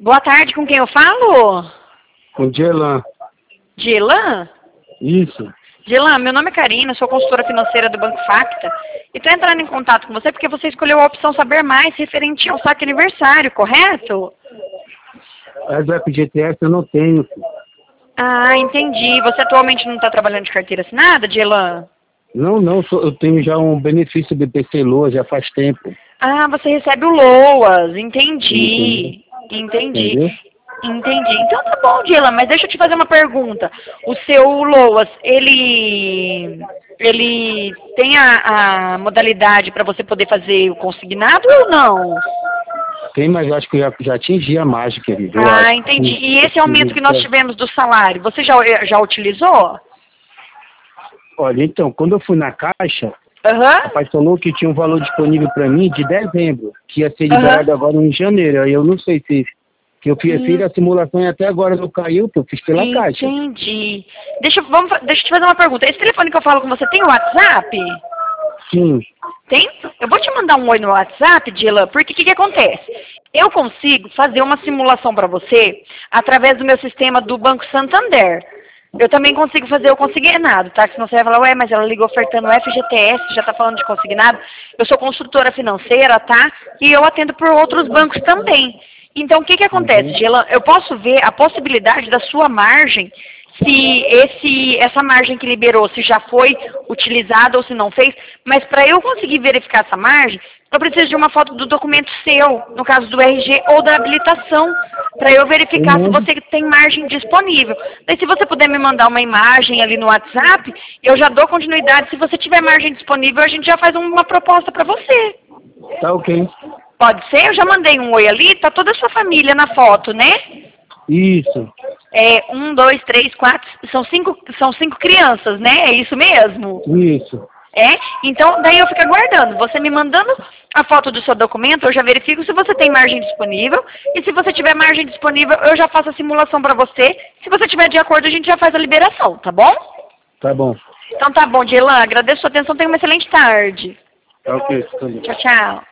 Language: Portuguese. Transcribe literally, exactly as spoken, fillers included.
Boa tarde, com quem eu falo? Com Dielan. Dielan? Isso. Dielan, meu nome é Karina, sou consultora financeira do Banco Facta e estou entrando em contato com você porque você escolheu a opção Saber Mais referente ao saque aniversário, correto? As F G T S eu não tenho. Ah, entendi. Você atualmente não está trabalhando de carteira assinada, Dielan? Não, não, sou- eu tenho já um benefício B P C Loa já faz tempo. Ah, você recebe o LOAS, entendi. Entendi. Entendeu? Entendi. Então tá bom, Dielan, mas deixa eu te fazer uma pergunta. O seu LOAS, ele, ele tem a, a modalidade para você poder fazer o consignado ou não? Tem, mas eu acho que eu já, já atingi a margem, querido. Eu Ah, acho. entendi. E esse aumento que nós tivemos do salário, você já, já utilizou? Olha, então, quando eu fui na Caixa, Aham. o rapaz falou que tinha um valor disponível para mim de dezembro, que ia ser Aham. liberado agora em janeiro. Aí eu não sei se... Que eu fiz, Hum. fiz a simulação e até agora não caiu, porque eu fiz pela Caixa. Entendi. Deixa, eu- vamos, fa- deixa eu te fazer uma pergunta. Esse telefone que eu falo com você tem o WhatsApp? Sim. Tem? Eu vou te mandar um oi no WhatsApp, Dielan, porque o que, que acontece? Eu consigo fazer uma simulação para você através do meu sistema do Banco Santander. Eu também consigo fazer o consignado, tá? Senão você vai falar, ué, mas ela ligou ofertando o F G T S, já tá falando de consignado. Eu sou consultora financeira, tá? E eu atendo por outros bancos também. Então, o que que acontece, Uhum. Dielan? Eu posso ver a possibilidade da sua margem, se esse, essa margem que liberou, se já foi utilizada ou se não fez, mas para eu conseguir verificar essa margem, eu preciso de uma foto do documento seu, no caso do R G ou da habilitação, para eu verificar se Uhum. você tem margem disponível. Daí, se você puder me mandar uma imagem ali no WhatsApp, eu já dou continuidade. Se você tiver margem disponível, a gente já faz uma proposta para você. Tá ok. Pode ser? Eu já mandei um oi ali, tá toda a sua família na foto, né? Isso. É, um, dois, três, quatro, são cinco, são cinco crianças, né? É isso mesmo? Isso. É? Então, daí eu fico aguardando. Você me mandando a foto do seu documento, eu já verifico se você tem margem disponível. E se você tiver margem disponível, eu já faço a simulação para você. Se você tiver de acordo, a gente já faz a liberação, tá bom? Tá bom. Então tá bom, Dielan. Agradeço a sua atenção. Tenha uma excelente tarde. Tá ok. Tá bom. Tchau, tchau.